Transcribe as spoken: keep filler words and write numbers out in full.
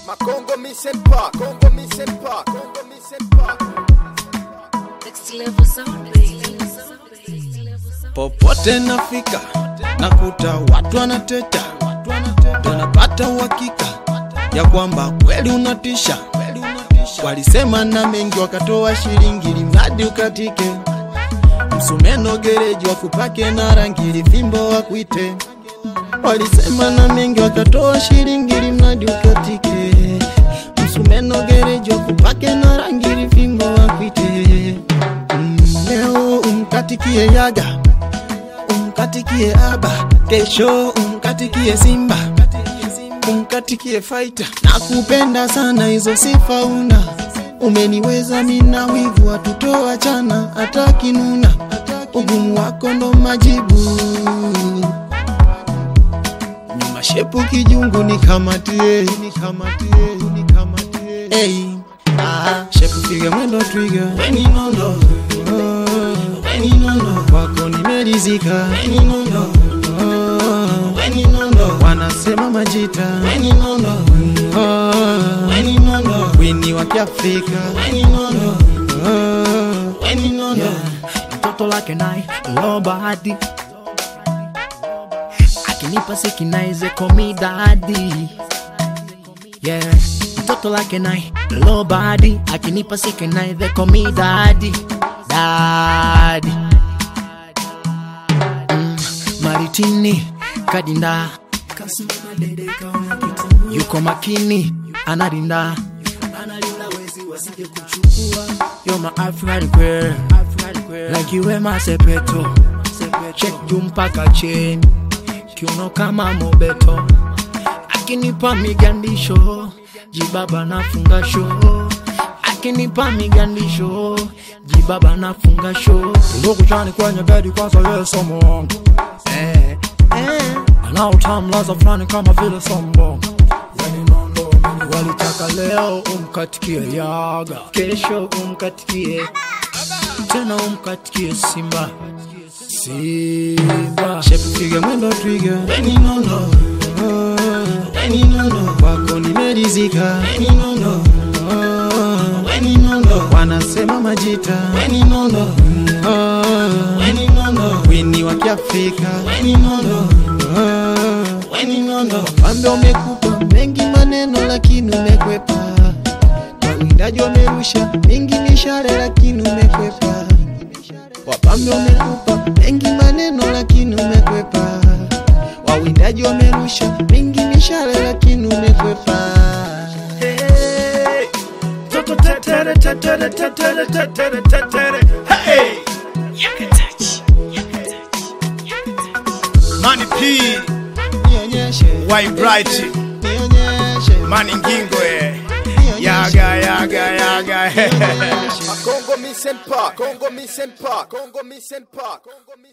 Makongo Mission Park, Congo Mission Park, Congo Mission Park. Next level sound, baby. Popote nafika nakuta watu wanateta, tunapata uhakika ya kwamba kweli unatisha. Walisema na mengi wakatoa shilingi limradi ukatike, msumeno gereji wakupake na rangi fimbo wakuite. Walisema na mengi wakatoa shilingi limradi ukatike, msumeno gereji wakupake na rangi fimbo wakuite. Mm, leo umkatikie Yaga, umkatikie Aba, kesho umkatikie Simba, umkatikie Fighter. Nakupenda sana hizo sifa una, umeniweza mina wivu watutoa chana hata kinuna, ugumu wako ndo majibu. Nyuma shepu kijungu nikamatie, nikamatie, nikamatie. Hey, ah, shepu piga mwendo trigger, weni nondo, oh, weni nondo. Wako nimelizika, weni nondo, oh, weni nondo. Wanasema majita, weni nondo, oh, weni nondo. Wini wa Kiafrika, weni nondo, oh, weni nondo. Mtoto like nai, low body, akinipa sikinaize call me daddy. Yeah, mtoto like nai, low body, akinipa sikinaize call me daddy, daddy. Mm, Maritini, Kadinda, yuko makini, anarinda, you're my African girl, like you wear my sepeto. Check jumpaka chain, kiuno kama mobeto. Akinipa migandisho, jibaba nafunga show. Akinipa migandisho, jibaba nafunga show. Look chani kwenye bedi kwanza yeye somo wangu. Eh, eh. Anao tamu laza flani kama vile sombo. Walitaka leo umkatikie Yaga, kesho umkatikie, tena umkatikie Simba, Simba. Shepu piga mwendo trigger, weni nondo, oh, weni nondo. Wako nimelizika, weni nondo, oh, weni nondo. Wanasema majita, weni nondo, oh, weni nondo. Wini wa Kiafrika, weni nondo, oh, weni nondo. Wambe umekupa mengi maneno lakini umekwepa, wawindaji wamerusha mingi mishale lakini umekwepa. Wapambe umekupa mengi maneno lakini umekwepa, wawindaji wamerusha mingi mishale lakini umekwepa. Hey, toto tetere tetere tetere tetere tetere. Hey, You can touch, you can touch, you can touch. Money P, Nionyeshe, White Bright, nionyeshe, Money Ngingo eh. nionyeshe. Yaga, yaga, yaga. Congo Mission Park, Congo Mission Park, Congo Mission Park.